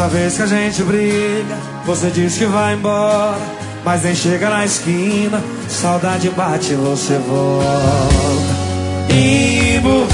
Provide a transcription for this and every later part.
Toda vez que a gente briga, você diz que vai embora, mas nem chega na esquina, saudade bate e você volta. Emburrada,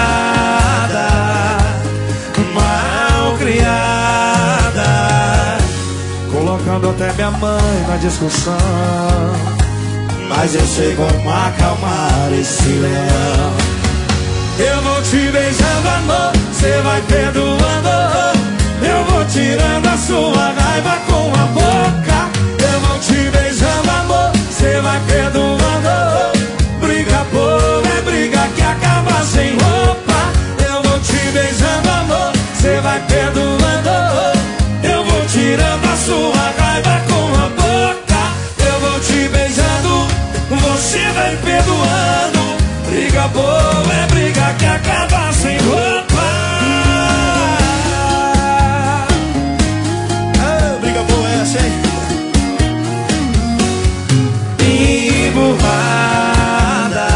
mal criada, colocando até minha mãe na discussão. Mas eu sei como acalmar esse leão. Eu vou te beijando, amor, cê vai perdoando. Eu vou tirando a sua raiva com a boca. Eu vou te beijando, amor, cê vai perdoando. Briga boa é briga que acaba sem roupa. Eu vou te beijando, amor, cê vai perdoando. Eu vou tirando a sua raiva com a boca. Eu vou te beijando, você vai perdoando. Briga boa é briga que acaba sem roupa. Briga boa é essa, hein? Emburrada,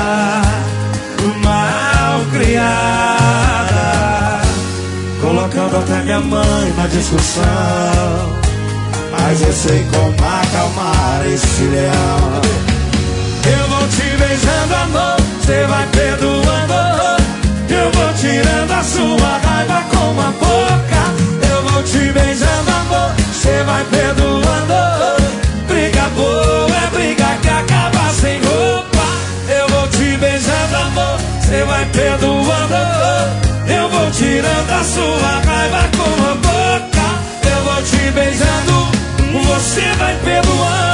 mal criada, colocando até minha mãe na discussão. Mas eu sei como acalmar esse leão. Eu vou te beijando, amor, cê vai perdoando. Eu vou tirando a sua raiva com a boca. Eu vou te beijando, amor, cê vai perdoando. Briga boa é briga que acaba sem roupa. Eu vou te beijando, amor, cê vai perdoando. Eu vou tirando a sua raiva com a boca. Eu vou te beijando, você vai perdoando.